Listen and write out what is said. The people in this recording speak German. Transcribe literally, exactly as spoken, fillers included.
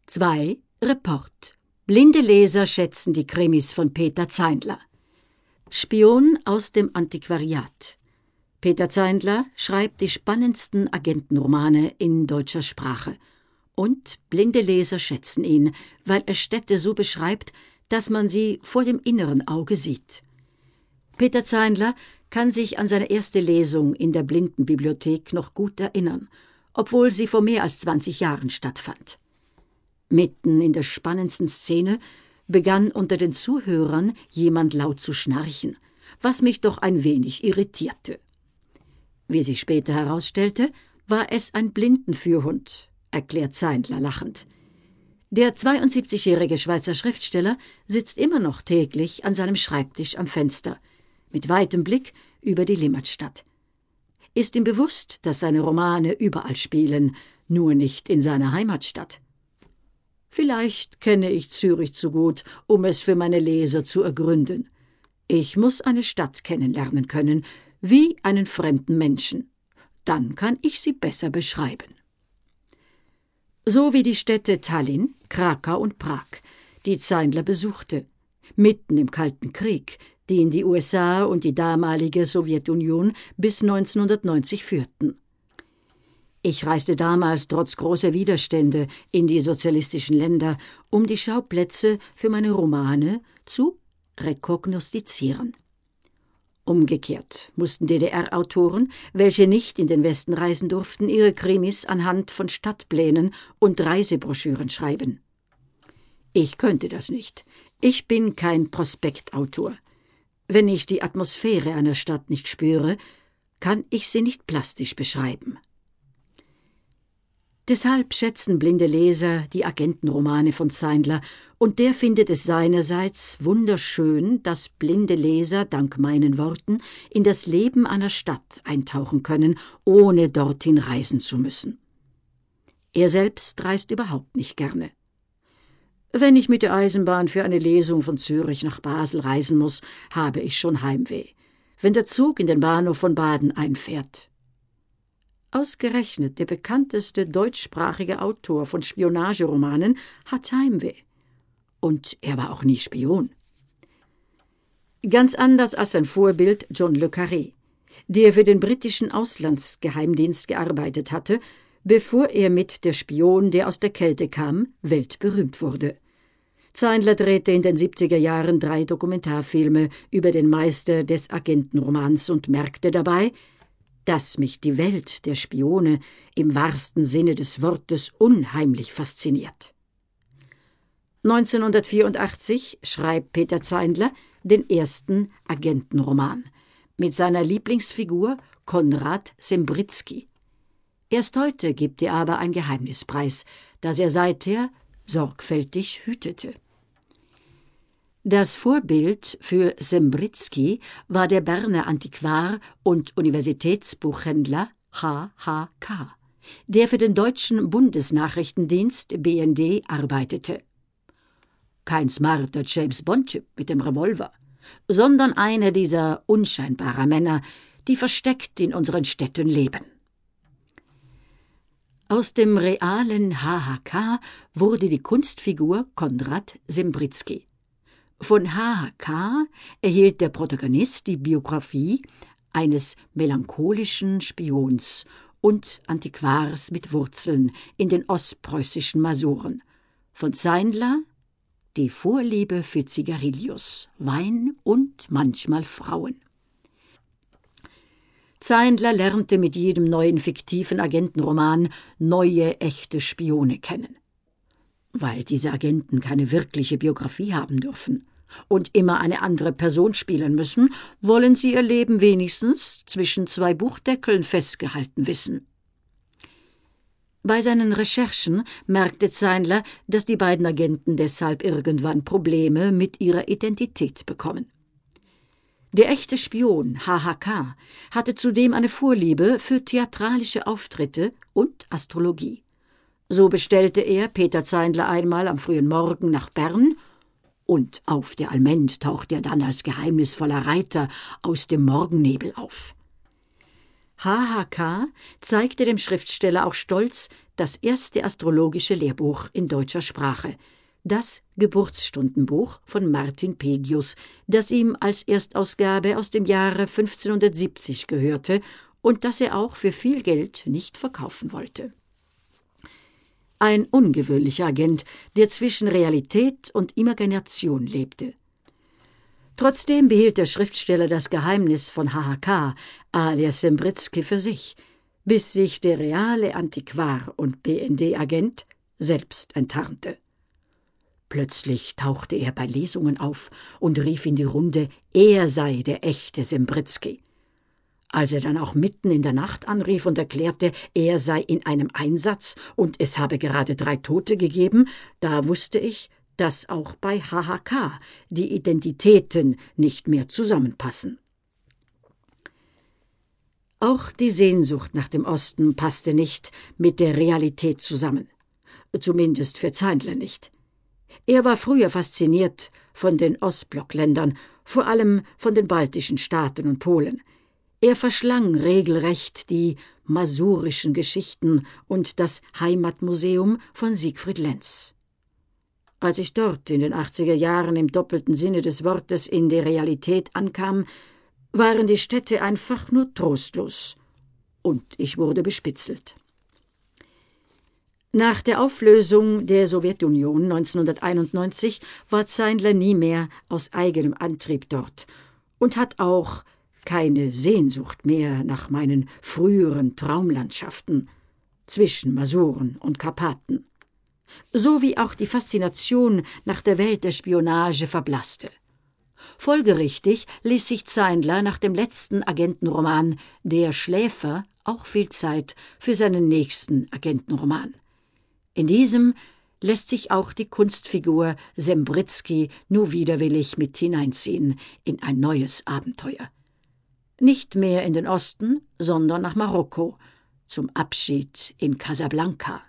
zwei. Report. Blinde Leser schätzen die Krimis von Peter Zeindler. Spion aus dem Antiquariat. Peter Zeindler schreibt die spannendsten Agentenromane in deutscher Sprache. Und blinde Leser schätzen ihn, weil er Städte so beschreibt, dass man sie vor dem inneren Auge sieht. Peter Zeindler kann sich an seine erste Lesung in der Blindenbibliothek noch gut erinnern, obwohl sie vor mehr als zwanzig Jahren stattfand. Mitten in der spannendsten Szene begann unter den Zuhörern jemand laut zu schnarchen, was mich doch ein wenig irritierte. Wie sich später herausstellte, war es ein Blindenführhund, erklärt Zeindler lachend. Der zweiundsiebzigjährige Schweizer Schriftsteller sitzt immer noch täglich an seinem Schreibtisch am Fenster, mit weitem Blick über die Limmatstadt. Ist ihm bewusst, dass seine Romane überall spielen, nur nicht in seiner Heimatstadt. Vielleicht kenne ich Zürich zu gut, um es für meine Leser zu ergründen. Ich muss eine Stadt kennenlernen können, wie einen fremden Menschen. Dann kann ich sie besser beschreiben. So wie die Städte Tallinn, Krakau und Prag, die Zeindler besuchte, mitten im Kalten Krieg, den die U S A und die damalige Sowjetunion bis neunzehnhundertneunzig führten. Ich reiste damals trotz großer Widerstände in die sozialistischen Länder, um die Schauplätze für meine Romane zu rekognoszieren. Umgekehrt mussten D D R-Autoren, welche nicht in den Westen reisen durften, ihre Krimis anhand von Stadtplänen und Reisebroschüren schreiben. Ich könnte das nicht. Ich bin kein Prospektautor. Wenn ich die Atmosphäre einer Stadt nicht spüre, kann ich sie nicht plastisch beschreiben. Deshalb schätzen blinde Leser die Agentenromane von Zeindler, und der findet es seinerseits wunderschön, dass blinde Leser dank meinen Worten in das Leben einer Stadt eintauchen können, ohne dorthin reisen zu müssen. Er selbst reist überhaupt nicht gerne. Wenn ich mit der Eisenbahn für eine Lesung von Zürich nach Basel reisen muss, habe ich schon Heimweh, wenn der Zug in den Bahnhof von Baden einfährt. Ausgerechnet der bekannteste deutschsprachige Autor von Spionageromanen hat Heimweh. Und er war auch nie Spion. Ganz anders als sein Vorbild John le Carré, der für den britischen Auslandsgeheimdienst gearbeitet hatte, bevor er mit Der Spion, der aus der Kälte kam, weltberühmt wurde. Zeindler drehte in den siebziger Jahren drei Dokumentarfilme über den Meister des Agentenromans und merkte dabei, dass mich die Welt der Spione im wahrsten Sinne des Wortes unheimlich fasziniert. neunzehnhundertvierundachtzig schreibt Peter Zeindler den ersten Agentenroman mit seiner Lieblingsfigur Konrad Sembritzky. Erst heute gibt er aber ein Geheimnis preis, das er seither sorgfältig hütete. Das Vorbild für Sembritzky war der Berner Antiquar und Universitätsbuchhändler H H K, der für den deutschen Bundesnachrichtendienst B N D arbeitete. Kein smarter James-Bond-Typ mit dem Revolver, sondern einer dieser unscheinbaren Männer, die versteckt in unseren Städten leben. Aus dem realen H H K wurde die Kunstfigur Konrad Sembritzky. Von H H K erhielt der Protagonist die Biografie eines melancholischen Spions und Antiquars mit Wurzeln in den ostpreußischen Masuren. Von Zeindler die Vorliebe für Zigarillos, Wein und manchmal Frauen. Zeindler lernte mit jedem neuen fiktiven Agentenroman neue, echte Spione kennen. Weil diese Agenten keine wirkliche Biografie haben dürfen und immer eine andere Person spielen müssen, wollen sie ihr Leben wenigstens zwischen zwei Buchdeckeln festgehalten wissen. Bei seinen Recherchen merkte Zeindler, dass die beiden Agenten deshalb irgendwann Probleme mit ihrer Identität bekommen. Der echte Spion H H K hatte zudem eine Vorliebe für theatralische Auftritte und Astrologie. So bestellte er Peter Zeindler einmal am frühen Morgen nach Bern, und auf der Almend tauchte er dann als geheimnisvoller Reiter aus dem Morgennebel auf. H H K zeigte dem Schriftsteller auch stolz, das erste astrologische Lehrbuch in deutscher Sprache, das Geburtsstundenbuch von Martin Pegius, das ihm als Erstausgabe aus dem Jahre fünfzehnhundertsiebzig gehörte und das er auch für viel Geld nicht verkaufen wollte. Ein ungewöhnlicher Agent, der zwischen Realität und Imagination lebte. Trotzdem behielt der Schriftsteller das Geheimnis von H H K alias Zembritzky für sich, bis sich der reale Antiquar und B N D-Agent selbst enttarnte. Plötzlich tauchte er bei Lesungen auf und rief in die Runde, er sei der echte Zembritzky. Als er dann auch mitten in der Nacht anrief und erklärte, er sei in einem Einsatz und es habe gerade drei Tote gegeben, da wusste ich, dass auch bei H H K die Identitäten nicht mehr zusammenpassen. Auch die Sehnsucht nach dem Osten passte nicht mit der Realität zusammen. Zumindest für Zeindler nicht. Er war früher fasziniert von den Ostblockländern, vor allem von den baltischen Staaten und Polen. Er verschlang regelrecht die masurischen Geschichten und das Heimatmuseum von Siegfried Lenz. Als ich dort in den achtziger Jahren im doppelten Sinne des Wortes in der Realität ankam, waren die Städte einfach nur trostlos. Und ich wurde bespitzelt. Nach der Auflösung der Sowjetunion neunzehnhunderteinundneunzig war Zeindler nie mehr aus eigenem Antrieb dort und hat auch keine Sehnsucht mehr nach meinen früheren Traumlandschaften zwischen Masuren und Karpaten. So wie auch die Faszination nach der Welt der Spionage verblasste. Folgerichtig ließ sich Zeindler nach dem letzten Agentenroman »Der Schläfer« auch viel Zeit für seinen nächsten Agentenroman. In diesem lässt sich auch die Kunstfigur Zembritzky nur widerwillig mit hineinziehen in ein neues Abenteuer. Nicht mehr in den Osten, sondern nach Marokko, zum Abschied in Casablanca.